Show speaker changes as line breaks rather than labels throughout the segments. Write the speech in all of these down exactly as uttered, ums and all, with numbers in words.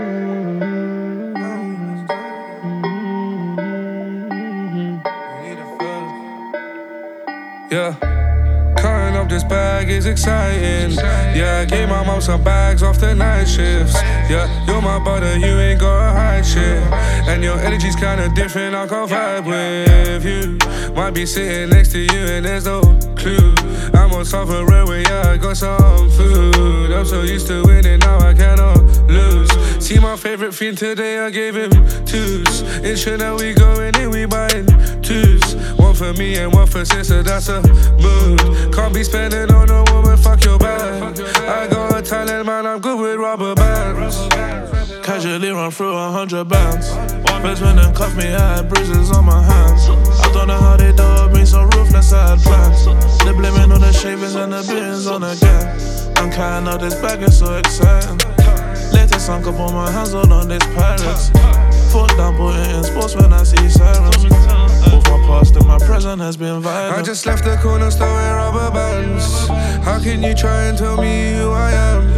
Yeah, cutting up this bag is exciting. Yeah, I gave my mom some bags off the night shifts. Yeah, you're my brother, you ain't gotta hide shit. And your energy's kinda different, I can't vibe with you. Might be sitting next to you and there's no clue. I'm on top of railway, yeah, I got some food. I'm so used to winning, now I cannot lose. See my favorite thing today, I gave him twos. In Chanel we going in, we buying twos. One for me and one for sister, that's a mood. Can't be spending on a woman, fuck your bag. I got a talent, man, I'm good with rubber bands.
Casually run through a hundred bands. First when them cuff me, I had bruises on my hands. I don't know how they dug me so ruthless, I had plans. They blaming all the shavings and the beatings on the gang. I'm counting out this bag, it's so exciting. Later sunk up on my hands, all on this pirates. Foot down, putting in sports when I see sirens. Both my past and my present has been violent.
I just left the corner store with rubber bands. How can you try and tell me who I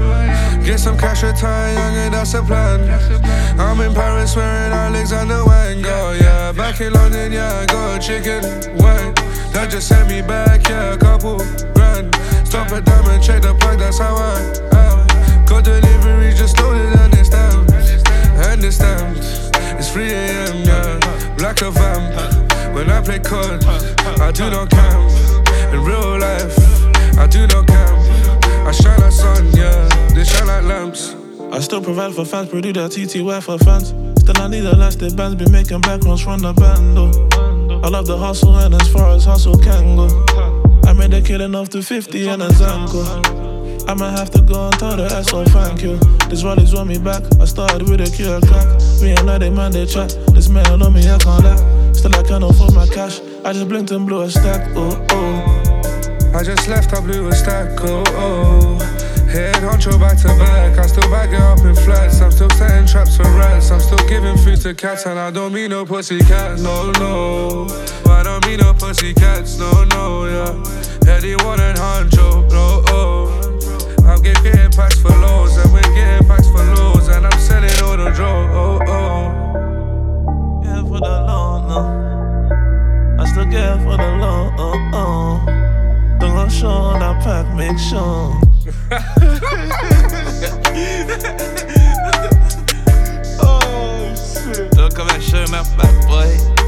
am? Get some cash, retire young and that's a plan. I'm in Paris wearing Alexander Wang. Oh yeah, back in London, yeah, I got a chicken wing. That just sent me back, yeah, a couple grand. Stop at Diamond, check the plug, that's how I am. Got delivery, just loaded and it's stamped. And it's stamped. It's three a.m, yeah, like a vamp. When I play C O D, I do not camp. In real life, I do not camp. I shine like sun, yeah, they shine like lamps.
I still provide for fans, produce that T T Y for fans. Still I need elastic bands, be making backgrounds from the band, though. I love the hustle and as far as hustle can go, I made a killing off to fifty and a Zanko. I might have to go and tell the S O thank you. This rallies want me back, I started with a cure crack. Me and I, they man, they chat. This man on me, I can't lie. Still I can't afford my cash, I just blinked and blew a stack, oh oh.
I just left, I blew a stack, oh oh. Head honcho back to back, I still back it up in flats. I'm still setting traps for rats, I'm still giving food to cats. And I don't mean no pussycat, no, no. I don't mean no pussycats, no, no, yeah. Heady one and honcho, no, oh. I'm getting packs for lows, and we're getting packs for lows. And I'm selling all the draw, oh, oh.
Yeah, for the low, no. I still get for the low, oh, oh. Don't go show that pack, make sure.
Oh shit. Don't come and show that back, boy.